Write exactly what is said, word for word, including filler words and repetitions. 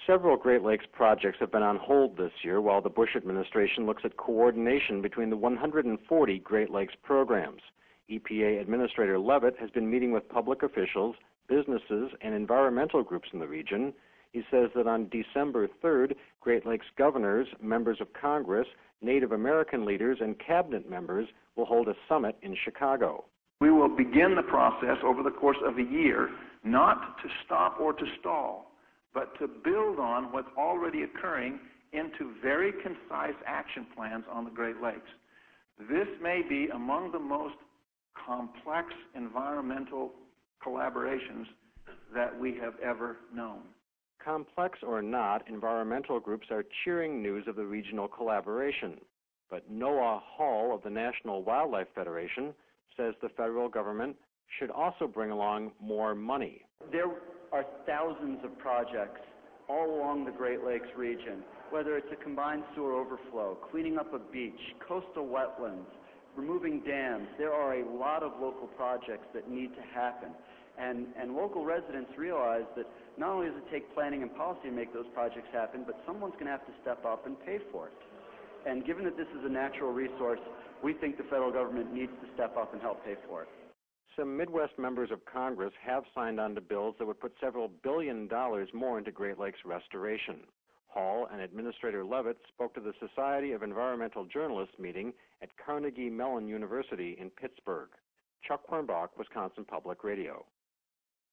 Several Great Lakes projects have been on hold this year while the Bush administration looks at coordination between the one hundred forty Great Lakes programs. E P A Administrator Leavitt has been meeting with public officials, businesses, and environmental groups in the region. He says that on December third, Great Lakes governors, members of Congress, Native American leaders, and cabinet members will hold a summit in Chicago. We will begin the process over the course of a year, not to stop or to stall, but to build on what's already occurring into very concise action plans on the Great Lakes. This may be among the most complex environmental collaborations that we have ever known. Complex or not, environmental groups are cheering news of the regional collaboration. But Noah Hall of the National Wildlife Federation says the federal government should also bring along more money. There are thousands of projects all along the Great Lakes region, whether it's a combined sewer overflow, cleaning up a beach, coastal wetlands, removing dams. There are a lot of local projects that need to happen. And, and local residents realize that not only does it take planning and policy to make those projects happen, but someone's going to have to step up and pay for it. And given that this is a natural resource, we think the federal government needs to step up and help pay for it. Some Midwest members of Congress have signed on to bills that would put several billion dollars more into Great Lakes restoration. Hall and Administrator Leavitt spoke to the Society of Environmental Journalists meeting at Carnegie Mellon University in Pittsburgh. Chuck Quirnbach, Wisconsin Public Radio.